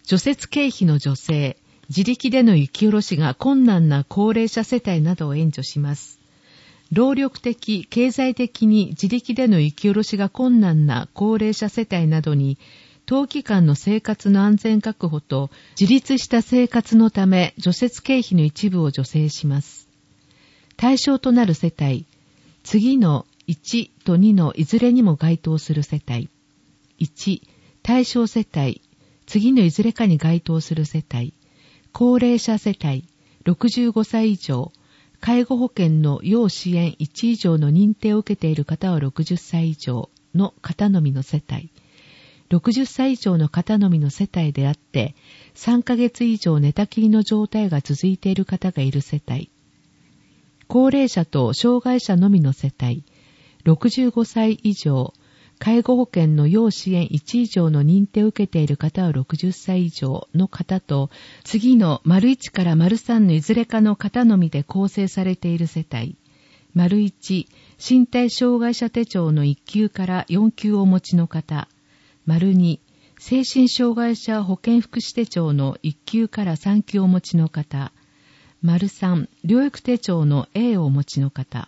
除雪経費の助成、自力での雪下ろしが困難な高齢者世帯などを援助します。労力的、経済的に自力での雪下ろしが困難な高齢者世帯などに、冬期間の生活の安全確保と自立した生活のため除雪経費の一部を助成します。対象となる世帯、次の1と2のいずれにも該当する世帯。1、対象世帯、次のいずれかに該当する世帯。高齢者世帯、65歳以上、介護保険の要支援1以上の認定を受けている方は60歳以上の方のみの世帯。60歳以上の方のみの世帯であって、3ヶ月以上寝たきりの状態が続いている方がいる世帯。高齢者と障害者のみの世帯。65歳以上、介護保険の要支援1以上の認定を受けている方は60歳以上の方と、次の1から3のいずれかの方のみで構成されている世帯。1、身体障害者手帳の1級から4級をお持ちの方。2、精神障害者保健福祉手帳の1級から3級をお持ちの方。3、療育手帳の A をお持ちの方。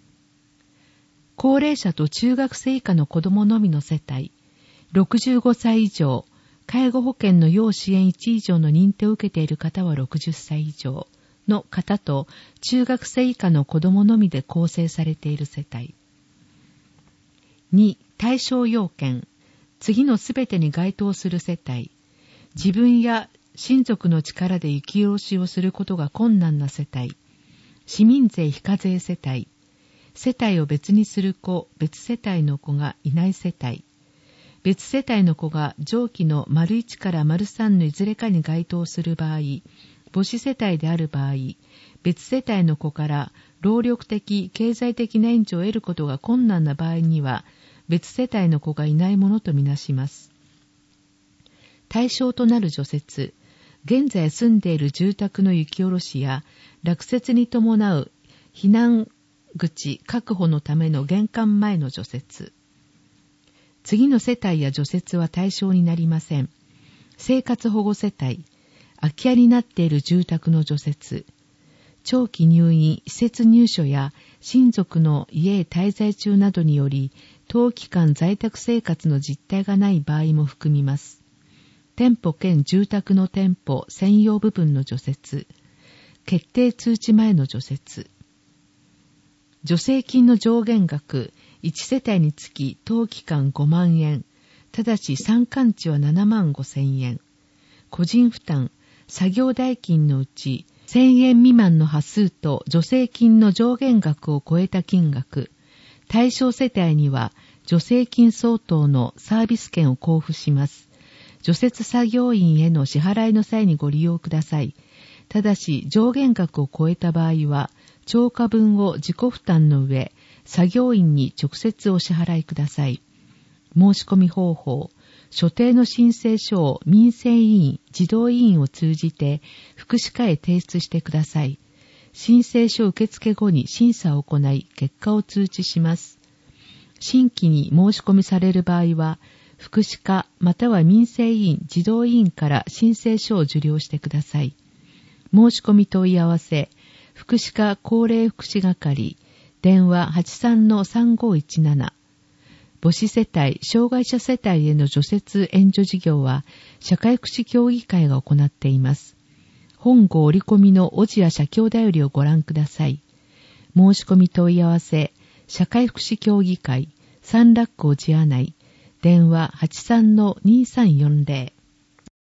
高齢者と中学生以下の子供のみの世帯。65歳以上、介護保険の要支援1以上の認定を受けている方は60歳以上の方と中学生以下の子供のみで構成されている世帯。2、対象要件。次のすべてに該当する世帯。自分や親族の力で雪下ろしをすることが困難な世帯。市民税非課税世帯。世帯を別にする子、別世帯の子がいない世帯。別世帯の子が上記の1から3のいずれかに該当する場合、母子世帯である場合、別世帯の子から労力的、経済的な援助を得ることが困難な場合には、別世帯の子がいないものとみなします。対象となる除雪、現在住んでいる住宅の雪下ろしや落雪に伴う避難口確保のための玄関前の除雪。次の世帯や除雪は対象になりません。生活保護世帯、空き家になっている住宅の除雪。長期入院、施設入所や親族の家へ滞在中などにより、長期間在宅生活の実態がない場合も含みます。店舗兼住宅の店舗専用部分の除雪。決定通知前の除雪。助成金の上限額、1世帯につき当期間5万円、ただし参観地は7万5千円。個人負担、作業代金のうち1000円未満の端数と助成金の上限額を超えた金額、対象世帯には助成金相当のサービス券を交付します。除雪作業員への支払いの際にご利用ください。ただし上限額を超えた場合は、超過分を自己負担の上、作業員に直接お支払いください。申し込み方法、所定の申請書を民生委員、児童委員を通じて福祉課へ提出してください。申請書受付後に審査を行い、結果を通知します。新規に申し込みされる場合は、福祉課または民生委員、児童委員から申請書を受領してください。申し込み問い合わせ、福祉課高齢福祉係、電話 83-3517。母子世帯、障害者世帯への除雪援助事業は、社会福祉協議会が行っています。本号折り込みのおじや社協だよりをご覧ください。申し込み問い合わせ、社会福祉協議会、三楽校寺内、電話 83-2340。